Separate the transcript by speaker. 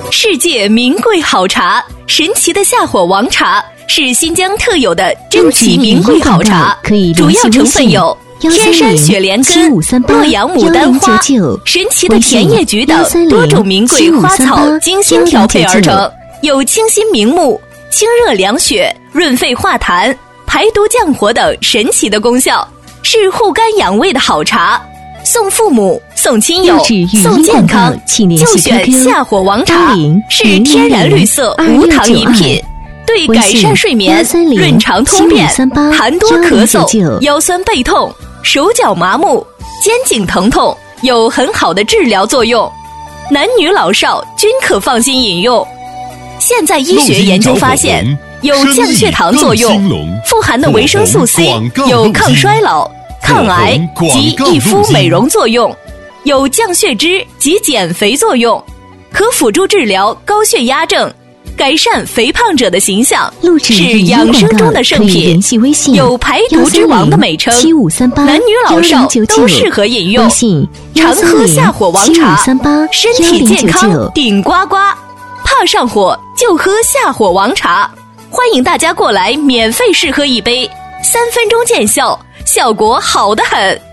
Speaker 1: 世界名贵好茶，神奇的夏火王茶是新疆特有的珍奇名贵好茶，主要成分有天山雪莲根、洛阳牡丹花、神奇的甜叶菊等多种名贵花草精心调配而成，有清新明目、清热凉血、润肺化痰、排毒降火等神奇的功效，是护肝养胃的好茶。送父母、送亲友、送健康，就选夏火王茶，是天然绿色无糖饮品，对改善睡眠、润肠通便、痰多咳嗽、腰酸背痛、手脚麻木、肩颈疼痛有很好的治疗作用，男女老少均可放心饮用。现在医学研究发现，有降血糖作用，富含的维生素 C 有抗衰老、抗癌及益肤美容作用，有降血脂及减肥作用，可辅助治疗高血压症，改善肥胖者的形象，是养生中的圣品，有排毒之王的美称，男女老少都适合饮用。常喝夏火王茶，身体健康顶呱呱，怕上火就喝夏火王茶，欢迎大家过来免费试喝一杯，3分钟见效，效果好得很。